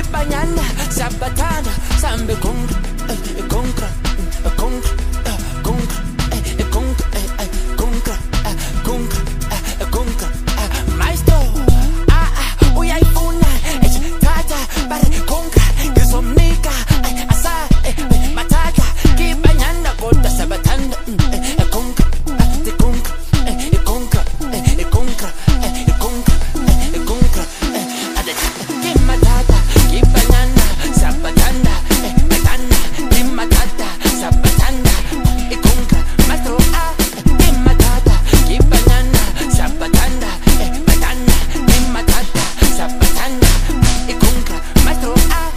Kibanyana, Sabatana, Sambe Conga, Conga, Conga, Conga, Conga, Conga, Conga, Maestro, Uyaifuna, Tata, Bare Conga, Gizomnika, Asa, Matata, Kibanyana, Gota Sabatana, Conga, the Conga, Conga, Conga, Conga, Conga, Kimatata, Kibanyana, Sabatana, Matana, Kimatata, Sabatana, Conga, Maestro, Kimatata, Kibanyana, Sabatana, Matana, Kimatata, Sabatana, Conga, Maestro,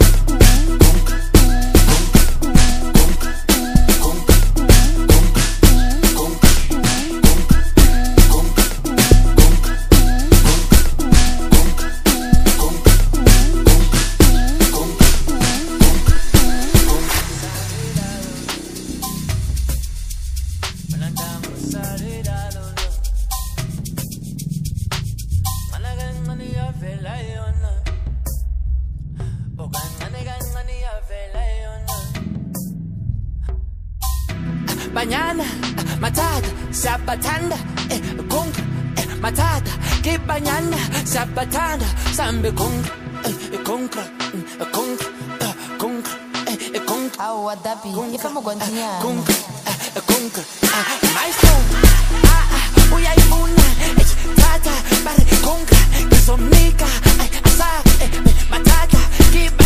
Banyana, Matata, Sabatanda, Conga, Matata, Kibanyana, Sabatana, Sambe Conga, Conga, Conga, Conga, Conga. Au wadapi, ifamo gwantinya. Conga, Conga, Maestro, Uyaifuna, Tata, Bare Conga, Gizomnika, Asa, Matata, Kibanyana.